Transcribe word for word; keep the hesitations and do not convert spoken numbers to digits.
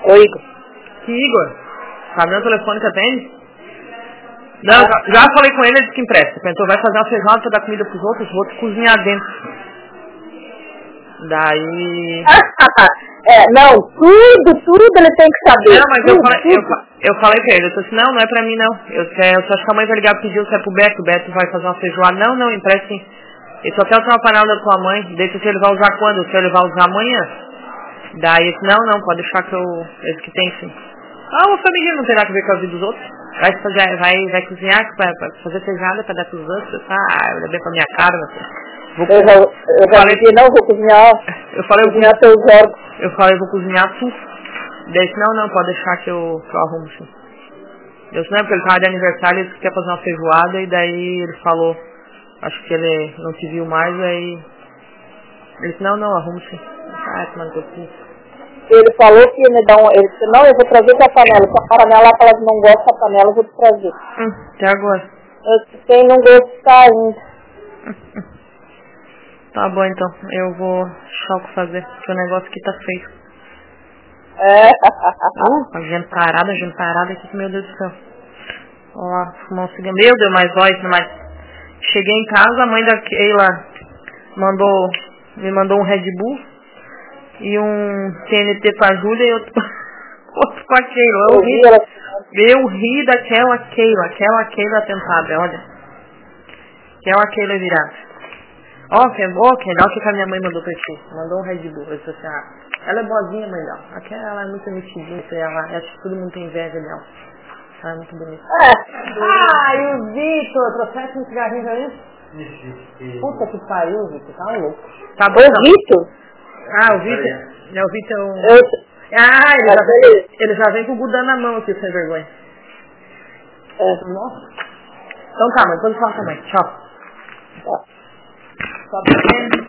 Oi, Igor. Que Igor? Sabe meu telefone que atende? Não, já, já falei com ele, ele disse que empresta. Pensou, vai fazer uma feijoada pra dar comida pros outros, os outros cozinhar dentro. Daí... é, não, tudo, tudo ele tem que saber. Não, mas tudo, eu, falei, tudo. eu, eu falei pra ele, eu disse assim, não, não é pra mim não. Eu, eu só acho que a mãe vai ligar e pedir se é pro Beto, o Beto vai fazer uma feijoada. Não, não, empresta sim. Ele só quer usar uma panela da tua mãe, deixa se ele vai usar quando, se ele vai usar amanhã. Daí eu disse, não, não, pode deixar que eu... Esse que tem sim. Ah, uma família não tem nada a ver com a vida dos outros. Vai, fazer, vai, vai cozinhar pra, pra fazer feijoada pra dar pros outros. Ah, eu levei pra minha cara. Vou, eu já, eu já falei, disse, não, vou cozinhar. Eu falei, cozinhar eu, teus órgãos. Eu falei, vou cozinhar tu. Daí disse, não, não, pode deixar que eu, que eu arrumo sim. Eu disse, não, porque ele tava de aniversário, ele disse que quer fazer uma feijoada. E daí ele falou, acho que ele não te viu mais, aí... Ele disse, não, não, arrumo sim. Ah, que mano, que eu fiz. Ele falou que ia me dar um... Ele disse, não, eu vou trazer essa panela. Se a panela que elas não gostam da panela, eu vou te trazer. Hum, até agora. Eu disse, quem não gostar ainda. Tá bom, então. Eu vou achar o que fazer, porque o negócio aqui tá feio. É. Ah, a gente parada, a gente parada aqui, meu Deus do céu. Vamos lá, fumar um cigarro. Meu Deus, mais voz, mais. Cheguei em casa, a mãe da Keila mandou, me mandou um Red Bull e um T N T pra Júlia e outro, outro pra Keila. Eu ri, eu ri daquela Keila, aquela Keila tentada, olha. Aquela Keila virada. Ó, oh, que é bom, que legal que a minha mãe mandou pra ti. Mandou um Red Bull. Eu disse assim, ah, ela é boazinha, mãe dela. Aquela ela é muito metidinha, ela, acho que todo mundo tem inveja dela. Ela é muito bonita. Ah, e o Vitor, trouxeste um cigarrinho pra mim? Puta que pariu, Vitor, tá um louco. Tá bom, o Vitor? Ah, o Vitor. É o Vitor. Eu... Ah, ele já, vem, ele já vem com o Gudan na mão aqui, sem vergonha. É. Nossa. Então tá, mas depois eu falo também. Tchau. Tchau. Só pra